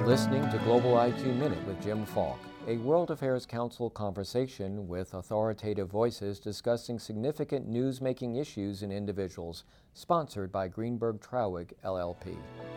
listening to Global IQ Minute with Jim Falk, a World Affairs Council conversation with authoritative voices discussing significant news-making issues and individuals, sponsored by Greenberg Traurig, LLP.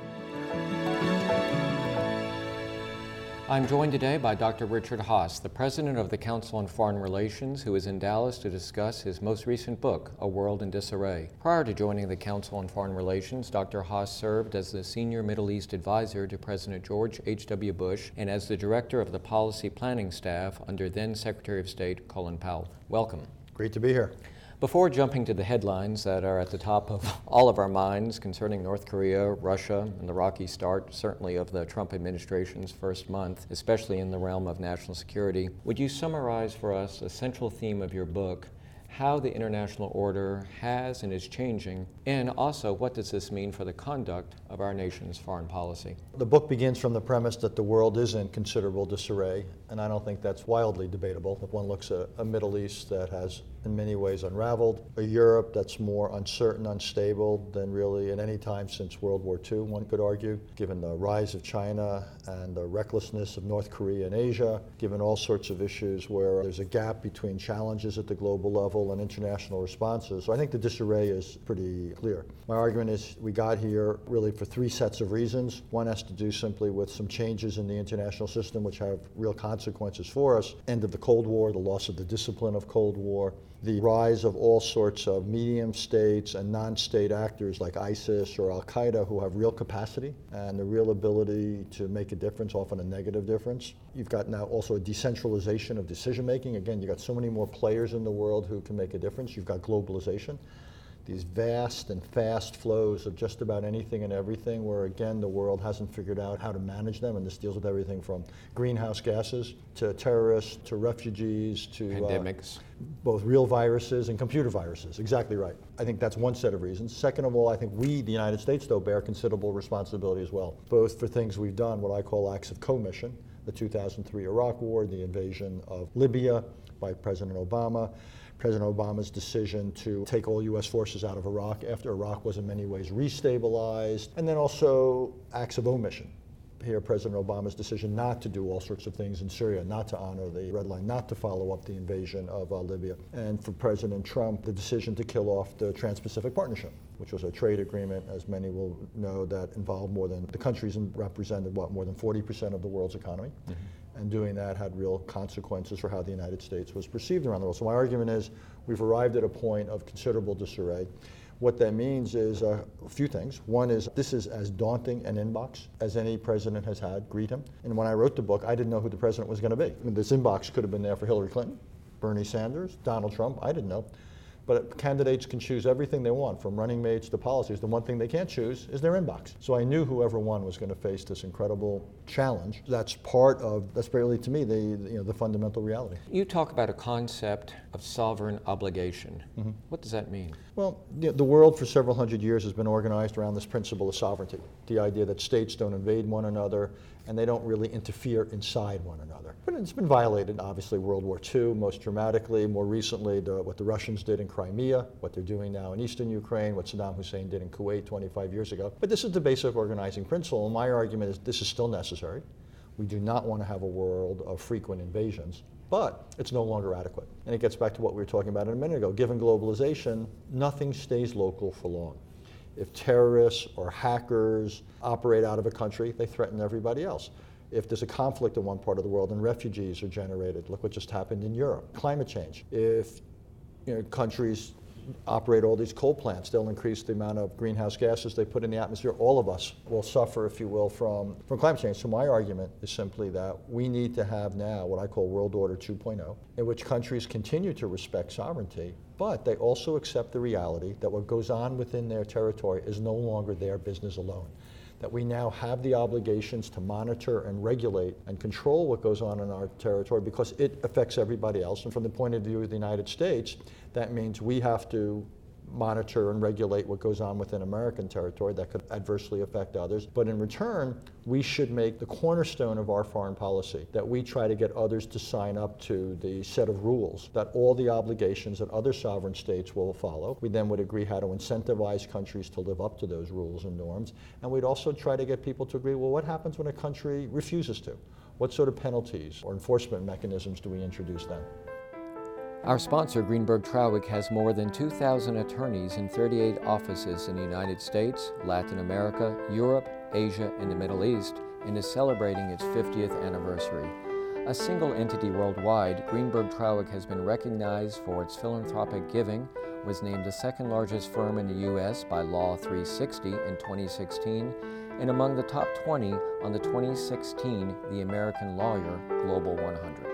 I'm joined today by Dr. Richard Haass, the president of the Council on Foreign Relations, who is in Dallas to discuss his most recent book, A World in Disarray. Prior to joining the Council on Foreign Relations, Dr. Haass served as the senior Middle East advisor to President George H.W. Bush and as the director of the policy planning staff under then Secretary of State Colin Powell. Welcome. Great to be here. Before jumping to the headlines that are at the top of all of our minds concerning North Korea, Russia, and the rocky start, certainly of the Trump administration's first month, especially in the realm of national security, would you summarize for us a central theme of your book, how the international order has and is changing, and also what does this mean for the conduct of our nation's foreign policy? The book begins from the premise that the world is in considerable disarray, and I don't think that's wildly debatable. If one looks at a Middle East that has in many ways unraveled, a Europe that's more uncertain, unstable than really at any time since World War II, one could argue, given the rise of China and the recklessness of North Korea and Asia, given all sorts of issues where there's a gap between challenges at the global level and international responses. So I think the disarray is pretty clear. My argument is we got here really for three sets of reasons. One has to do simply with some changes in the international system which have real consequences for us. End of the Cold War, the loss of the discipline of Cold War, the rise of all sorts of medium states and non-state actors like ISIS or Al-Qaeda who have real capacity and the real ability to make a difference, often a negative difference. You've got now also a decentralization of decision making. Again, you've got so many more players in the world who can make a difference. You've got globalization. These vast and fast flows of just about anything and everything where, again, the world hasn't figured out how to manage them, and this deals with everything from greenhouse gases to terrorists to refugees to pandemics. Both real viruses and computer viruses. Exactly right. I think that's one set of reasons. Second of all, I think we, the United States, though, bear considerable responsibility as well, both for things we've done, what I call acts of commission, the 2003 Iraq War, the invasion of Libya by President Obama, President Obama's decision to take all U.S. forces out of Iraq after Iraq was in many ways restabilized, and then also acts of omission. Here, President Obama's decision not to do all sorts of things in Syria, not to honor the red line, not to follow up the invasion of Libya. And for President Trump, the decision to kill off the Trans-Pacific Partnership, which was a trade agreement, as many will know, that involved more than, the countries represented, more than 40% of the world's economy. Mm-hmm. And doing that had real consequences for how the United States was perceived around the world. So my argument is we've arrived at a point of considerable disarray. What that means is a few things. One is this is as daunting an inbox as any president has had. Greet him. And when I wrote the book, I didn't know who the president was going to be. I mean, this inbox could have been there for Hillary Clinton, Bernie Sanders, Donald Trump. I didn't know. But candidates can choose everything they want, from running mates to policies. The one thing they can't choose is their inbox. So I knew whoever won was going to face this incredible challenge. That's really, to me, the fundamental reality. You talk about a concept of sovereign obligation. Mm-hmm. What does that mean? Well, the world for several hundred years has been organized around this principle of sovereignty, the idea that states don't invade one another and they don't really interfere inside one another. But it's been violated, obviously, World War II, most dramatically, more recently, what the Russians did in Crimea, what they're doing now in eastern Ukraine, what Saddam Hussein did in Kuwait 25 years ago. But this is the basic organizing principle, and my argument is this is still necessary. We do not want to have a world of frequent invasions, but it's no longer adequate. And it gets back to what we were talking about a minute ago. Given globalization, nothing stays local for long. If terrorists or hackers operate out of a country, they threaten everybody else. If there's a conflict in one part of the world and refugees are generated, look what just happened in Europe. Climate change. If countries operate all these coal plants, they'll increase the amount of greenhouse gases they put in the atmosphere. All of us will suffer, if you will, from climate change. So my argument is simply that we need to have now what I call World Order 2.0, in which countries continue to respect sovereignty, but they also accept the reality that what goes on within their territory is no longer their business alone. That we now have the obligations to monitor and regulate and control what goes on in our territory because it affects everybody else. And from the point of view of the United States, that means we have to monitor and regulate what goes on within American territory that could adversely affect others. But in return, we should make the cornerstone of our foreign policy that we try to get others to sign up to the set of rules, that all the obligations that other sovereign states will follow. We then would agree how to incentivize countries to live up to those rules and norms. And we'd also try to get people to agree, well, what happens when a country refuses to? What sort of penalties or enforcement mechanisms do we introduce then? Our sponsor, Greenberg Traurig, has more than 2,000 attorneys in 38 offices in the United States, Latin America, Europe, Asia, and the Middle East, and is celebrating its 50th anniversary. A single entity worldwide, Greenberg Traurig has been recognized for its philanthropic giving, was named the second largest firm in the U.S. by Law 360 in 2016, and among the top 20 on the 2016 The American Lawyer Global 100.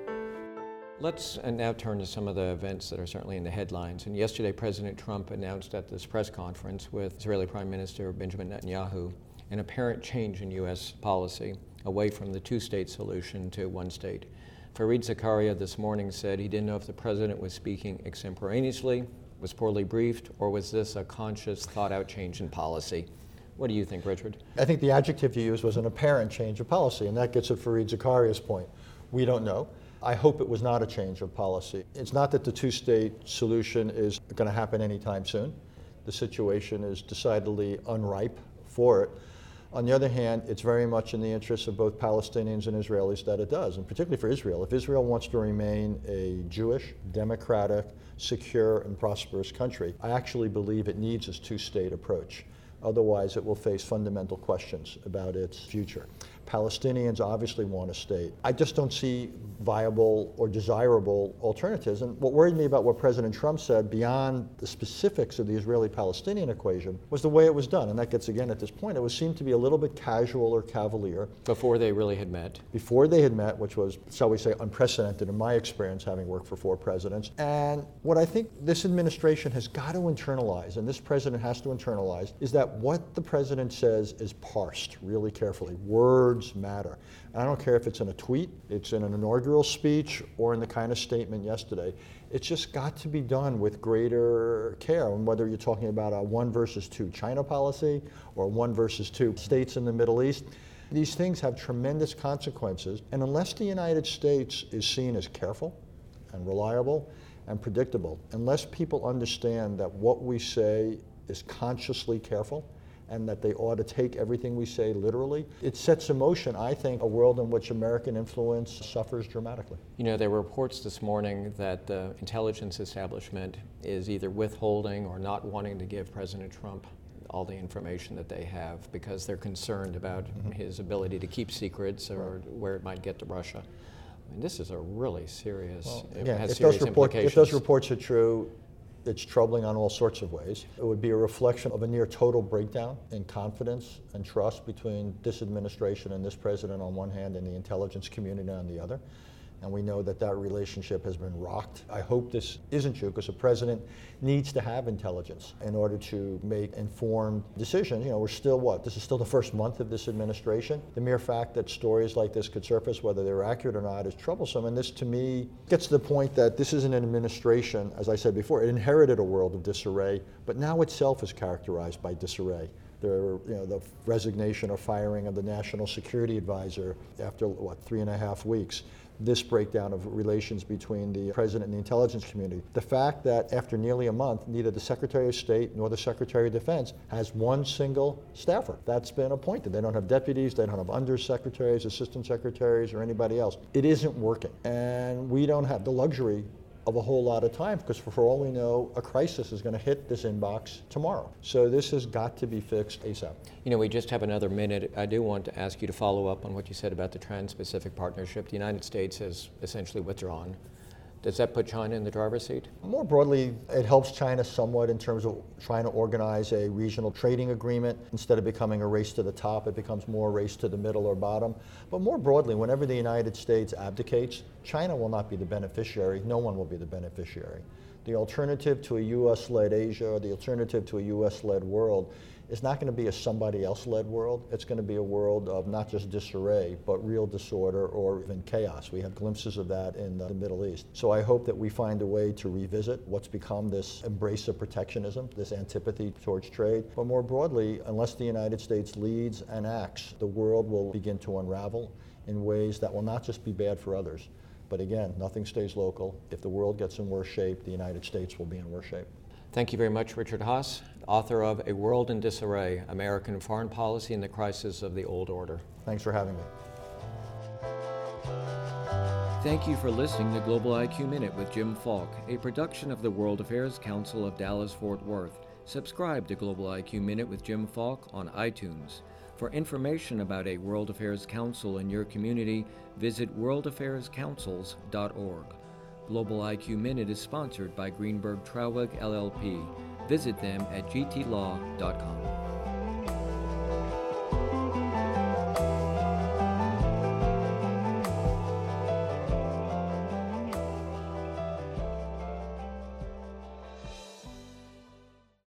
Let's now turn to some of the events that are certainly in the headlines. And yesterday, President Trump announced at this press conference with Israeli Prime Minister Benjamin Netanyahu an apparent change in U.S. policy away from the two-state solution to one state. Fareed Zakaria this morning said he didn't know if the president was speaking extemporaneously, was poorly briefed, or was this a conscious, thought-out change in policy? What do you think, Richard? I think the adjective you used was an apparent change of policy, and that gets at Fareed Zakaria's point. We don't know. I hope it was not a change of policy. It's not that the two-state solution is going to happen anytime soon. The situation is decidedly unripe for it. On the other hand, it's very much in the interests of both Palestinians and Israelis that it does, and particularly for Israel. If Israel wants to remain a Jewish, democratic, secure, and prosperous country, I actually believe it needs this two-state approach. Otherwise, it will face fundamental questions about its future. Palestinians obviously want a state. I just don't see viable or desirable alternatives. And what worried me about what President Trump said, beyond the specifics of the Israeli-Palestinian equation, was the way it was done. And that gets, again, at this point, it seemed to be a little bit casual or cavalier. Before they really had met. Before they had met, which was, shall we say, unprecedented in my experience, having worked for 4 presidents. And what I think this administration has got to internalize, and this president has to internalize, is that what the president says is parsed really carefully. Words matter. And I don't care if it's in a tweet, it's in an inaugural speech, or in the kind of statement yesterday. It's just got to be done with greater care. And whether you're talking about a 1 versus 2 China policy or 1 versus 2 states in the Middle East, these things have tremendous consequences. And unless the United States is seen as careful and reliable and predictable, unless people understand that what we say is consciously careful, and that they ought to take everything we say literally, it sets in motion, I think, a world in which American influence suffers dramatically. You know, there were reports this morning that the intelligence establishment is either withholding or not wanting to give President Trump all the information that they have because they're concerned about his ability to keep secrets or where it might get to Russia. I mean, this is a really serious, it has serious implications. If those reports are true, it's troubling on all sorts of ways. It would be a reflection of a near total breakdown in confidence and trust between this administration and this president on one hand and the intelligence community on the other. And we know that that relationship has been rocked. I hope this isn't true because a president needs to have intelligence in order to make informed decisions. You know, we're still this is still the first month of this administration. The mere fact that stories like this could surface, whether they're accurate or not, is troublesome. And this, to me, gets to the point that this isn't an administration, as I said before, it inherited a world of disarray, but now itself is characterized by disarray. The resignation or firing of the National Security Advisor after, 3.5 weeks. This breakdown of relations between the president and the intelligence community. The fact that after nearly a month, neither the Secretary of State nor the Secretary of Defense has one single staffer that's been appointed. They don't have deputies, they don't have undersecretaries, assistant secretaries, or anybody else. It isn't working. And we don't have the luxury of a whole lot of time because for all we know, a crisis is going to hit this inbox tomorrow. So this has got to be fixed ASAP. You know, we just have another minute. I do want to ask you to follow up on what you said about the Trans-Pacific Partnership. The United States has essentially withdrawn. Does that put China in the driver's seat? More broadly, it helps China somewhat in terms of trying to organize a regional trading agreement. Instead of becoming a race to the top, it becomes more a race to the middle or bottom. But more broadly, whenever the United States abdicates, China will not be the beneficiary. No one will be the beneficiary. The alternative to a U.S.-led Asia or the alternative to a U.S.-led world is not going to be a somebody else-led world. It's going to be a world of not just disarray, but real disorder or even chaos. We have glimpses of that in the Middle East. So I hope that we find a way to revisit what's become this embrace of protectionism, this antipathy towards trade. But more broadly, unless the United States leads and acts, the world will begin to unravel in ways that will not just be bad for others. But again, nothing stays local. If the world gets in worse shape, the United States will be in worse shape. Thank you very much, Richard Haass, author of A World in Disarray, American Foreign Policy in the Crisis of the Old Order. Thanks for having me. Thank you for listening to Global IQ Minute with Jim Falk, a production of the World Affairs Council of Dallas-Fort Worth. Subscribe to Global IQ Minute with Jim Falk on iTunes. For information about a World Affairs Council in your community, visit worldaffairscouncils.org. Global IQ Minute is sponsored by Greenberg Traurig LLP. Visit them at gtlaw.com.